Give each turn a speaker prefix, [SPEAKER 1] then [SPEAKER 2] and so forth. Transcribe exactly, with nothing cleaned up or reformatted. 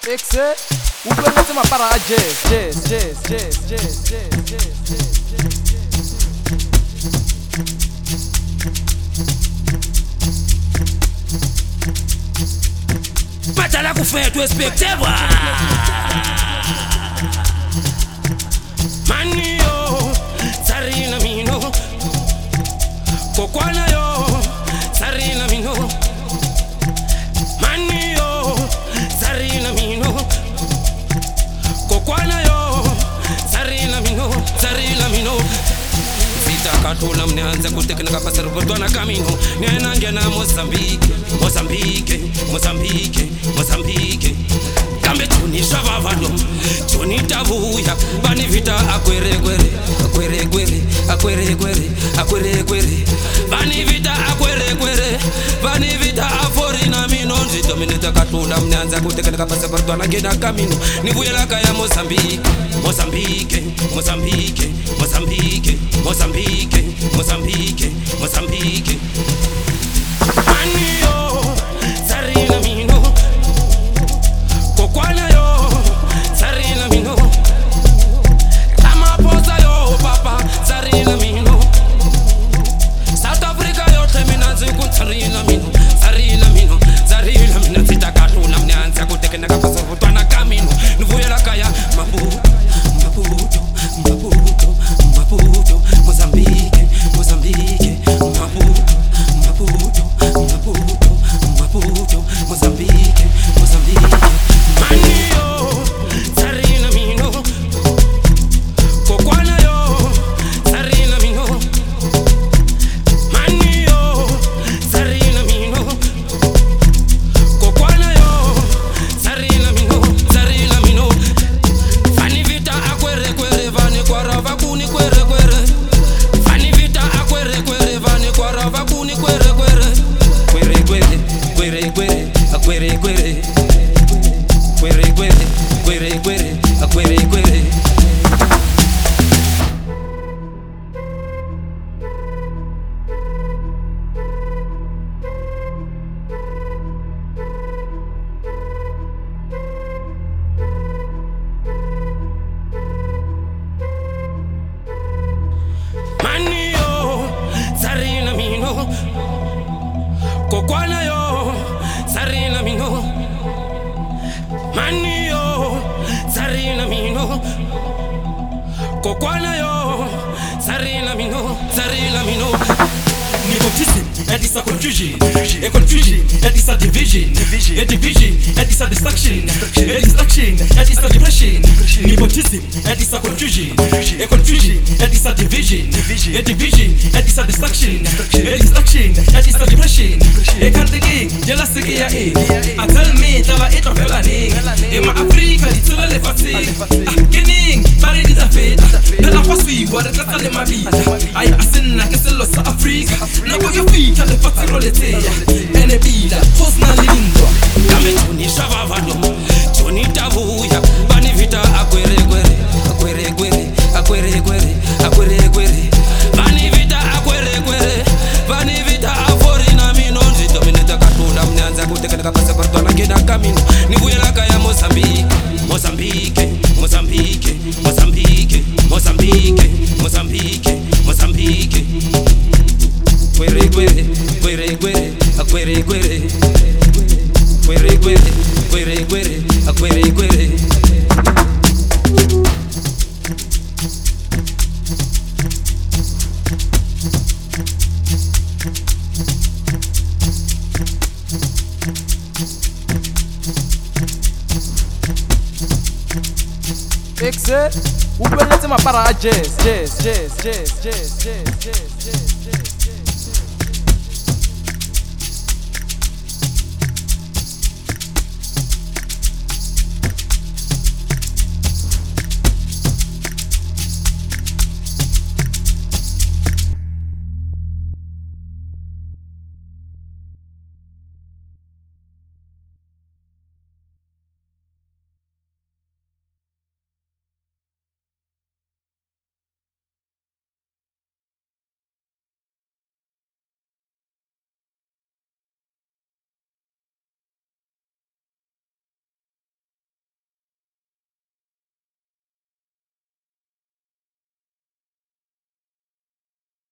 [SPEAKER 1] Excès, ou pouvez mettre ma part à jazz, jazz, jazz, jazz, jazz, jazz, jazz.
[SPEAKER 2] Matala ku fait respecter moi. Mani yo, sarina mino. Kokwana yo, sarina mino. Mani yo, sarina mino. Kokwana yo, sarina mino, sarina mino. Vita katula mneanza kutekena pasar botwana camino. Nena ngena Mozambique, Mozambique, Mozambique, Mozambique. Kambe tuni shavavado, tuni tavuya. Bani vita akwere kwere, akwere kwere, akwere kwere, akwere kwere. Bani vita akwere kwere, bani vita afori na mino. Nzito mineta katula mneanza kutekena pasar botwana ngena camino. Nivuyela kaya Mozambique, Mozambique, Mozambique, Mozambique, Mozambique, Mozambique, Mozambique. Mani yo, sarina mino. Kokwana yo, sarina mino. Kama posa yo, papa, sarina mino. South Africa yo, temina ziku sarina mino, sarina mino, sarina mino. Zita katuna mnyanza kutekena kapasa botwana camino. Nivuyela kaya Maputo, Maputo, Maputo, Maputo, Mozambique, Mozambique, Maputo, Maputo, Maputo, Maputo, Mozambique, Mozambique. Mani yo, sarina mino. Kokwana yo, sarina mino. Mani yo, sarina mino. Kokwana yo, sarina mino, sarina mino. Fani vita akwere kwere, vani kwara vakuni kwere kwere. Fani vita akwere kwere, vani kwara vakuni kwere kwere. Kwere kwere, kwere kwere, akwere kwere. Kwere kwere, kwere kwere, akwere kwere. Mani yo, sarina mino. Kokwana yo, sarina mino. Mani yo, sarina mino. Kokwana yo, sarina mino, sarina mino.
[SPEAKER 3] Nepotism, and it's a confusion. A confusion, and it's a division. A division, and it's a destruction. A destruction, and it's a depression. Nepotism, and it's a confusion. A confusion, and it's a division. A division, and it's a destruction. A destruction, and it's a depression. A country, jealousy, yeah, I tell me, tell it of Melanie. In my Africa, it's all the fatigue. Kenning, but it's a fate. Then I was we, what a cat in my beat. I ascend like a cello of Africa. Now what you feet at the party rollete. And a beat, post na lindo.
[SPEAKER 2] Kame tuni shavavado, tuni tavuya. Bani vita akwere kwere, akwere kwere, akwere kwere, akwere kwere. Bani vita akwere kwere, bani vita afori na mino. Nzito mineta katula mnyanza kutekena kapasa botwana ngena camino. Nivuyela kaya Mozambique, Mozambique, Mozambique, Mozambique, Mozambique, Mozambique, Mozambique. Kwere kwere, kwere kwere, akwere kwere. Kwere kwere, kwere kwere, akwere kwere.
[SPEAKER 1] Excès, ou pouvez mettre ma part à jazz, jazz, jazz, jazz, jazz, jazz, jazz, jazz.